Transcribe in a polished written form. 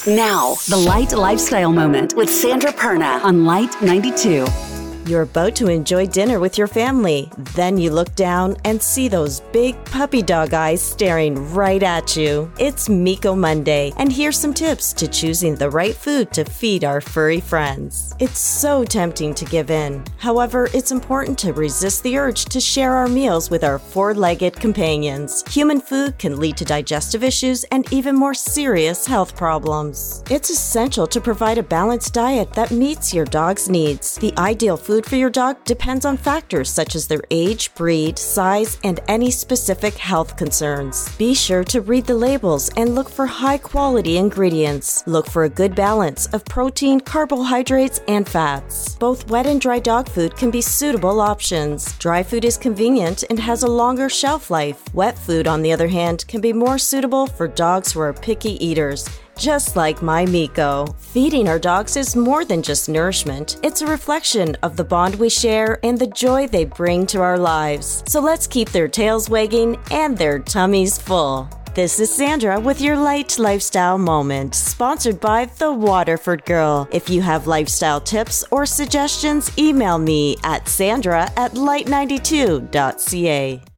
Now, the Light Lifestyle Moment with Sandra Perna on Light 92. You're about to enjoy dinner with your family. Then you look down and see those big puppy dog eyes staring right at you. It's Miko Monday, and here's some tips to choosing the right food to feed our furry friends. It's so tempting to give in. However, it's important to resist the urge to share our meals with our four-legged companions. Human food can lead to digestive issues and even more serious health problems. It's essential to provide a balanced diet that meets your dog's needs. The ideal food for your dog depends on factors such as their age, breed, size, and any specific health concerns. Be sure to read the labels and look for high-quality ingredients. Look for a good balance of protein, carbohydrates, and fats. Both wet and dry dog food can be suitable options. Dry food is convenient and has a longer shelf life. Wet food, on the other hand, can be more suitable for dogs who are picky eaters, just like my Miko. Feeding our dogs is more than just nourishment. It's a reflection of the bond we share and the joy they bring to our lives. So let's keep their tails wagging and their tummies full. This is Sandra with your Light Lifestyle Moment, sponsored by The Waterford Girl. If you have lifestyle tips or suggestions, email me at sandra@light92.ca.